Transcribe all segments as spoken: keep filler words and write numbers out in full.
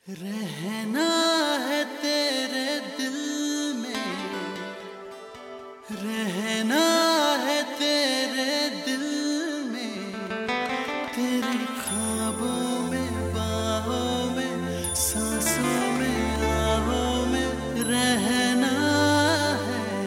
रहना है तेरे दिल में, रहना है तेरे दिल में, तेरे ख्वाबों में, बाहों में, सांसों में, आहों में रहना है।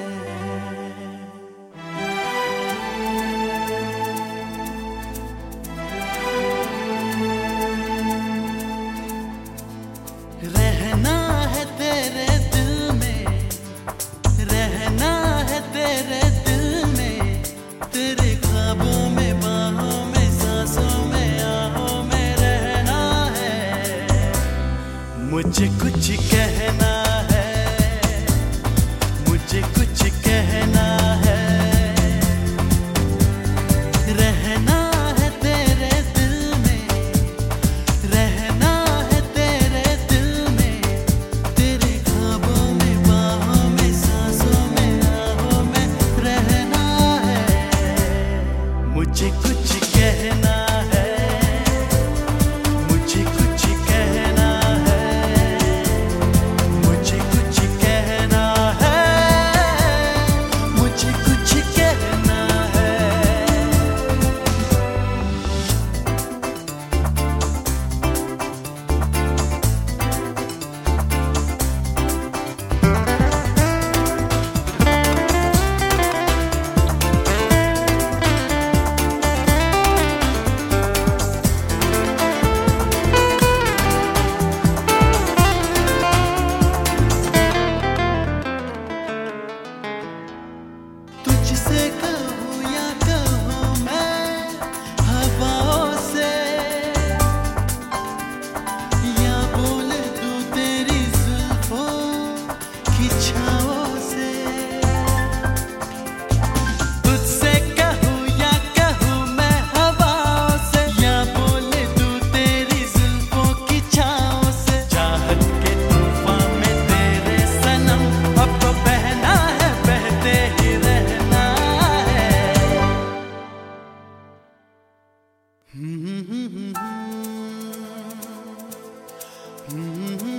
रहना है तेरे दिल में, रहना है तेरे दिल में, तेरे ख्वाबों में, बाहों में, सांसों में, आहों में रहना है। मुझे कुछ कहना है, मुझे कुछ कहना है। रहना है तेरे दिल में, रहना है तेरे दिल में, तेरे ख्वाबों में, बाहों में, सांसों में, आहों में रहना है। मुझे कुछ कहना है, मुझे कुछ कहना है, मुझे कुछ कहना है, मुझे कुछ कहना है। तुझसे कहूँ या कहूँ मैं हवाओं से, या बोल दूँ तेरी जुल्फों की छाओं से। तुझसे कहूँ या कहूँ मैं हवाओं से, या बोल दूँ तेरी जुल्फों की छाओं से। चाहत के तूफान में तेरे सनम अब तो बहना है, बहते ही रहना है। हम्म हम्म हम्म हम्म हम्म।